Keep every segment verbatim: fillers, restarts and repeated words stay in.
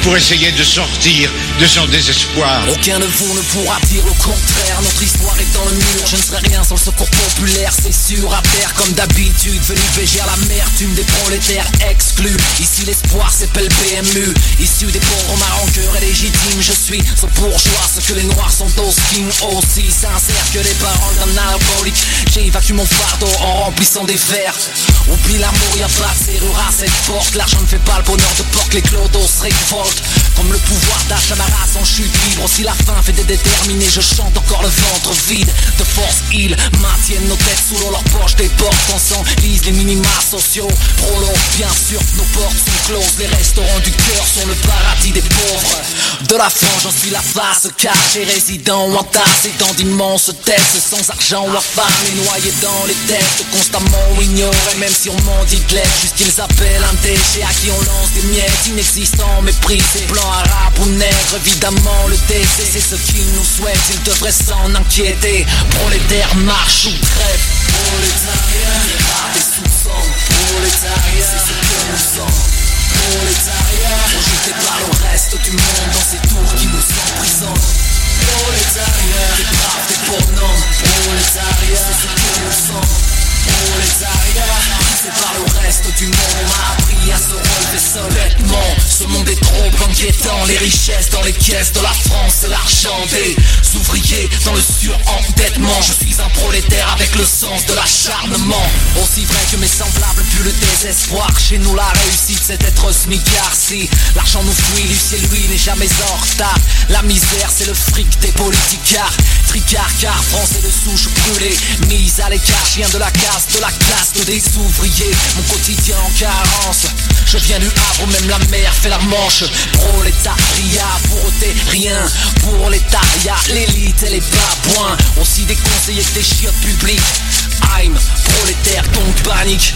pour essayer de sortir de son désespoir. Aucun de vous ne pourra dire le contraire. Notre histoire est dans le mur, je ne serai rien sans le secours populaire. C'est sûr, à terre comme d'habitude, venu végérer l'amertume des prolétaires exclus. Ici l'espoir s'appelle P M U. Issu des pauvres, ma rancœur est légitime. Je suis ce bourgeois, ce que les noirs sont aux skins. Aussi sincère que les paroles d'un alcoolique. J'évacue mon fardeau en remplissant des verres. Oublie l'amour, y'a pas de serrure à cette porte. L'argent ne fait pas le bonheur de porte, les clodos se révoltent. Comme le pouvoir d'achat, ma race en chute libre. Si la faim fait des déterminés, je chante encore le ventre vide. De force, ils maintiennent nos têtes sous l'eau, leurs poches des portes. On s'enlise les minima sociaux. Prolo, bien sûr, nos portes sont closes. Les restaurants du cœur sont le paradis des pauvres. De la France, j'en suis la face cachée. Résident ou entassé dans d'immenses tests. Sans argent ou affamé, noyé dans les têtes. Constamment ignoré, même si on m'en dit de l'aide. Jusqu'ils appellent un déchet à qui on lance des miettes. Inexistants, méprisés, blancs, arabes ou nègres. Évidemment, le décès, c'est ce qu'ils nous souhaitent. Ils devraient s'en inquiéter. Prolétaires, marche ou crève. Prolétariat, des sous-sang. Prolétariat, c'est ce que nous sommes. Prolétariat, rejeté par le reste du monde dans ces tours qui nous emprisonnent. Prolétariat, des braves, des bonhommes. Prolétariat, c'est ce que nous sommes. Prolétariat, c'est par le reste du monde. On m'a appris à se relever seul. Bêtement, ce monde est trop inquiétant. Les richesses dans les caisses de la France, c'est l'argent des ouvriers dans le surendettement. Je suis un prolétaire avec le sens de l'acharnement. Aussi vrai que mes semblables puent le désespoir. Chez nous la réussite c'est être smicard. Si l'argent nous fuit, Lucie lui n'est jamais en retard. La misère c'est le fric des politicards. Tricard car français de souche brûlée. Mise à l'écart, chien de la casse, de la classe des ouvriers. Mon quotidien en carence. Je viens du Havre, même la mer fait la manche. Prolétariat, pauvreté, rien pour l'étariat. L'élite et les babouins, aussi des conseillers que des chiottes publics. I'm prolétaire, donc panique.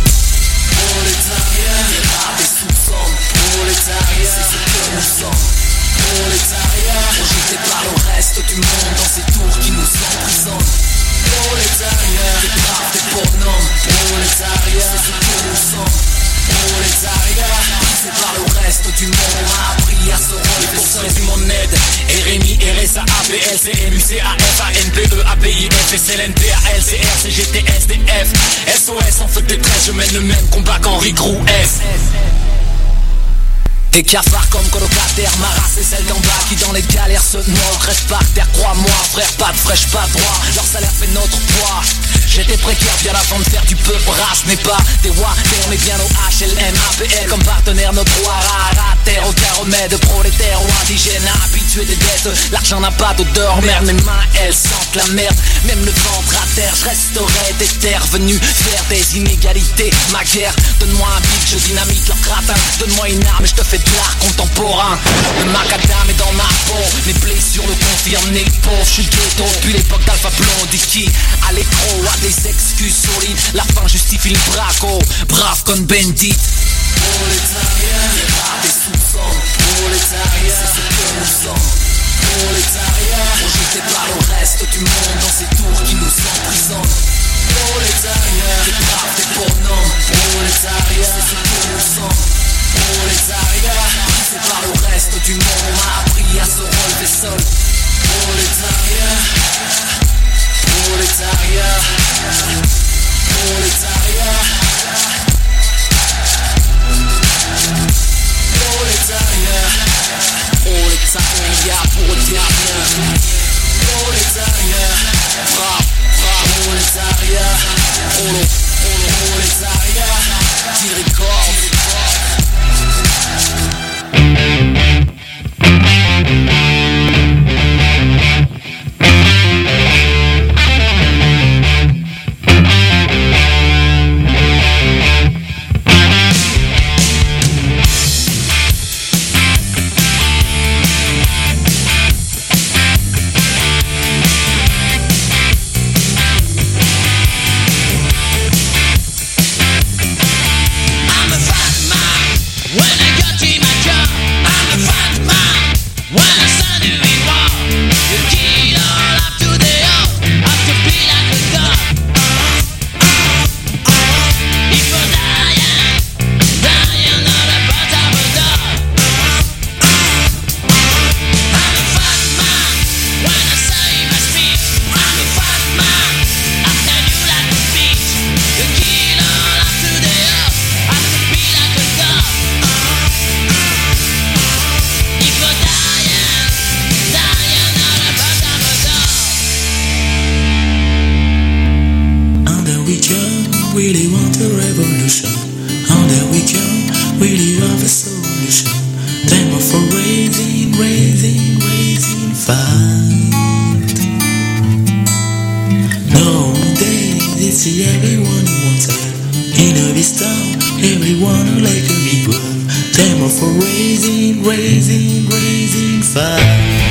Prolétariat, des sous-sommes. Prolétariat, c'est ce que nous sommes. Prolétariat, rejeté par le reste du monde dans ces tours qui nous emprisonnent. Prolétariat, des braves, des bonhommes. Prolétariat, c'est ce que nous sommes. Prolétariat, c'est par le reste du monde. On m'a appris à se relever. Pour ceux qui mon aide, R M I, R S A, A P L, C M U, C A F, A N P E, A P I F, S L N, T A L, C R, C G T, S D F, S O S en feu de détresse, je mène le même combat qu'Henri Grouès. Des cafards comme colocataires, ma race est celle d'en bas qui dans les galères se noient. Crève par terre, crois-moi frère, pas de fraîche, pas droit. Leur salaire fait notre poids. J'étais précaire bien avant de faire du peu race, n'est pas des rois, mais on est bien au H L M, A P L comme partenaire, notre roi rare à terre, aucun remède, prolétaire ou indigène, habitué des dettes. L'argent n'a pas d'odeur, merde, mes mains elles sentent la merde, même le ventre à terre, je resterai des terres venues faire des inégalités. Ma guerre, donne-moi un bic, je dynamite leur gratin, donne-moi une arme et je te fais de l'art contemporain. Le macadam est dans ma peau, mes blessures le confirment, né pauvre, je suis ghetto depuis l'époque d'Alpha Blondy qui à l'écro a des excuses solides, la fin justifie le braco, brave comme Bandit. Prolétariat, des sous-sommes. Prolétariat, c'est ce que nous sommes. Prolétariat, rejeté par le reste du monde dans ces tours qui nous emprisonnent. Prolétariat, des braves, des bonhommes. Prolétariat, c'est ce que nous sommes. Prolétariat, c'est par le reste du monde. On m'a appris à se relever seul. Prolétariat, prolétariat, prolétariat, prolétariat, prolétariat, prolétariat, prolétariat, bravo, bravo, prolétariat, prolo, prolétariat, T-Record. we come, really want a revolution. Under we come, really have a solution. Time for raising, raising, raising fight. Nowadays, it's everyone who wants help. In a this town, everyone who like a big world. Time for raising, raising, raising fight.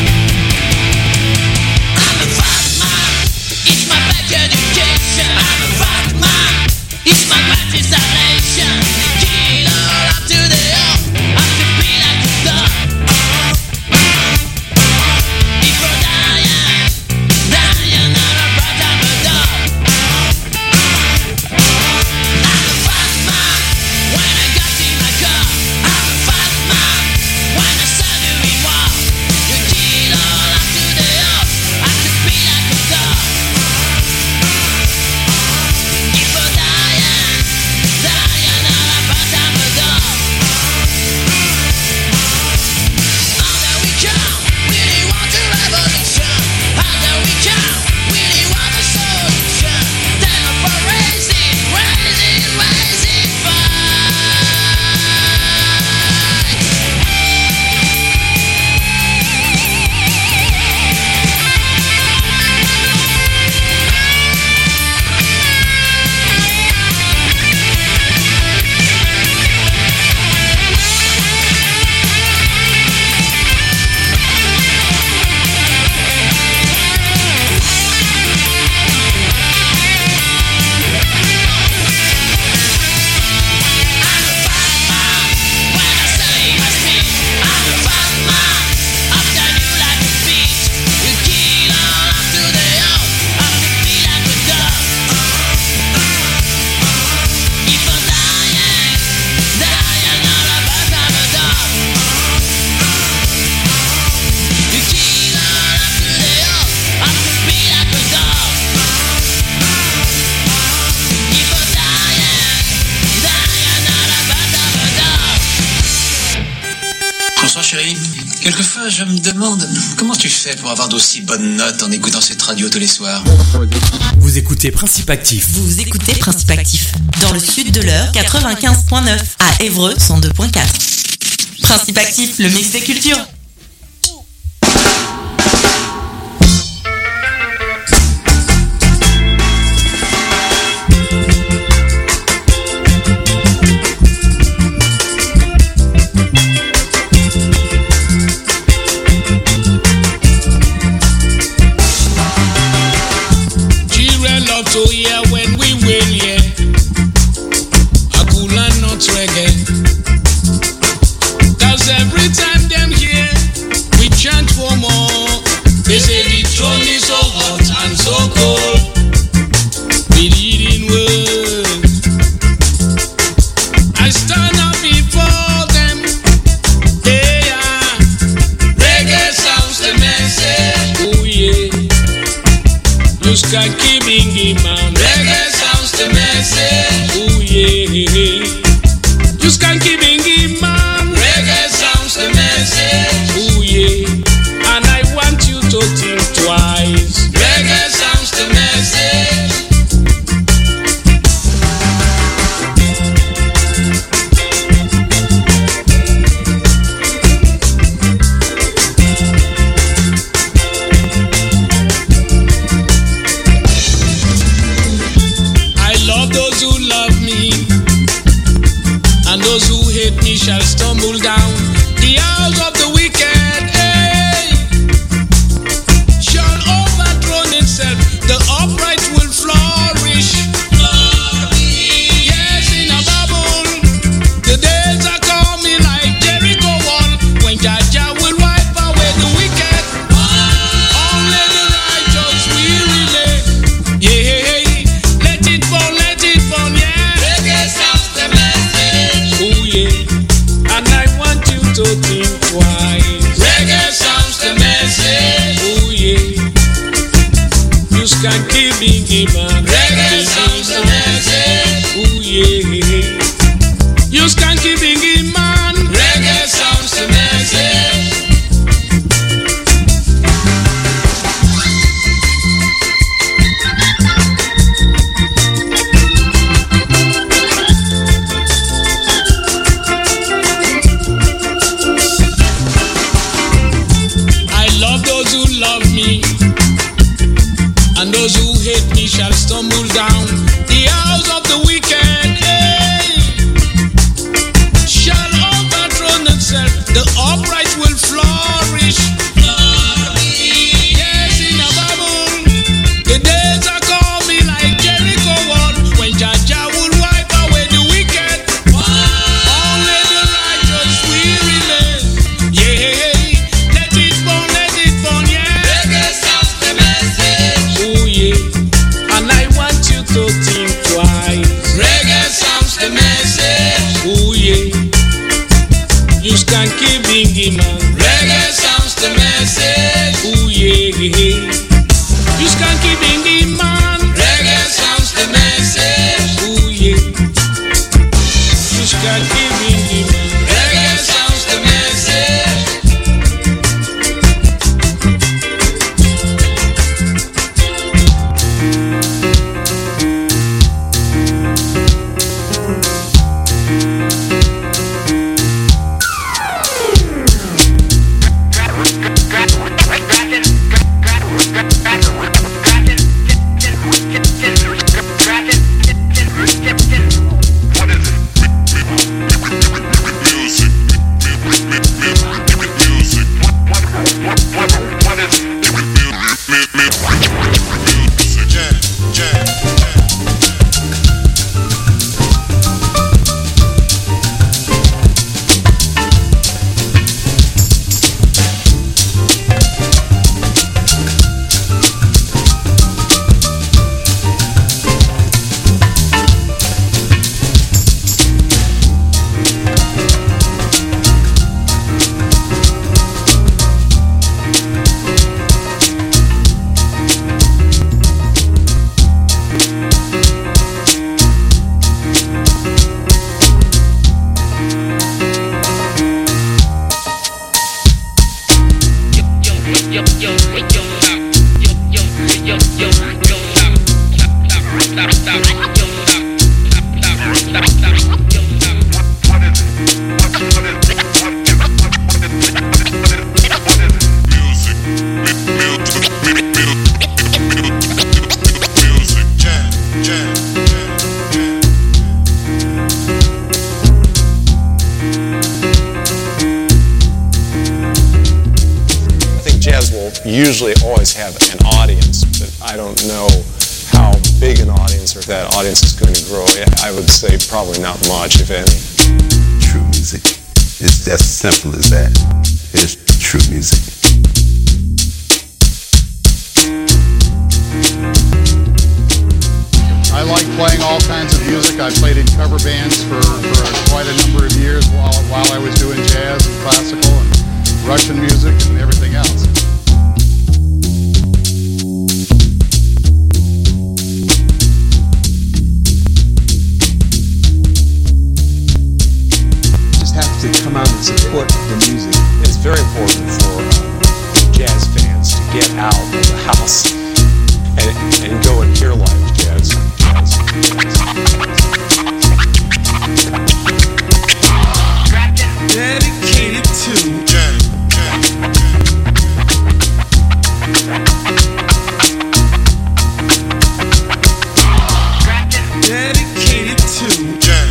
Quelquefois, je me demande comment tu fais pour avoir d'aussi bonnes notes en écoutant cette radio tous les soirs. Vous écoutez Principe Actif. Vous écoutez Principe Actif. Dans le sud de l'heure, quatre-vingt-quinze virgule neuf. À Évreux, cent deux virgule quatre. Principe Actif, le mix des cultures. So yeah, when we win, yeah, I cool and not reggae. Cause every time them here, we chant for more. They say the throne is so hot and so cold. We reading words. I stand up before them. Yeah, reggae sounds the message. Oh yeah. You can keep in man. Reggae sounds the message. Oh yeah. You can keep in man. Reggae sounds the message. Oh yeah. And I want you to think twice. Reggae sounds the message. Those who hate me shall stumble down the house of the wicked, hey, shall overthrow itself. The upright will flourish. Yes, in a bubble, the days are coming like Jericho wall, when Jaja will wipe away the wicked. Only the righteous will remain. Yeah, let it fall, let it fall, yeah. Reggae sounds the message. Oh yeah, and I want you to think twice. Reggae sounds the message. Oh yeah, you can keep being man. Reggae sounds the message. Oh yeah, you can keep being man. Reggae sounds the message. tumble down. The house of the wicked, hey, shall overthrow itself. The upright will flourish. Yes, in the Bible, the days are coming like Jericho wall, when Jaja will wipe away the wicked. Only the righteous will remain. Yeah, let it burn, let it burn, yeah. Reggae sounds the message. Oh yeah, and I want you to think twice. Reggae sounds the message. Oh yeah, you can keep binging man. Reggae sounds the message. Oh yeah, you can keep binging man. Reggae sounds the message. Oh yeah, you can keep binging man. Reggae sounds the message. Usually always have an audience, but I don't know how big an audience or if that audience is going to grow. I would say probably not much, if any. True music. It's as simple as that. It's true music. I like playing all kinds of music. I played in cover bands for, for quite a number of years while, while I was doing jazz and classical and Russian music and everything else. To come out and support the music. It's very important for uh, jazz fans to get out of the house and, and go and hear live jazz. jazz, jazz. Dedicated to jazz. Dedicated to jazz.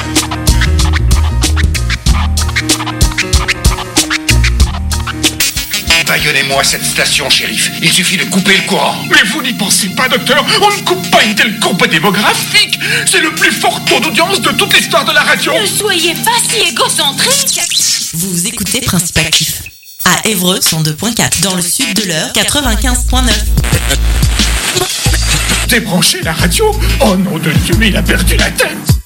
Baillonnez-moi cette station, shérif. Il suffit de couper le courant. Mais vous n'y pensez pas, docteur. On ne coupe pas une telle courbe démographique. C'est le plus fort taux d'audience de toute l'histoire de la radio. Ne soyez pas si égocentrique. Vous écoutez Principe Actif à Évreux cent deux point quatre, dans le sud de l'Eure quatre-vingt-quinze point neuf. Débranchez la radio. Oh nom de Dieu, mais il a perdu la tête.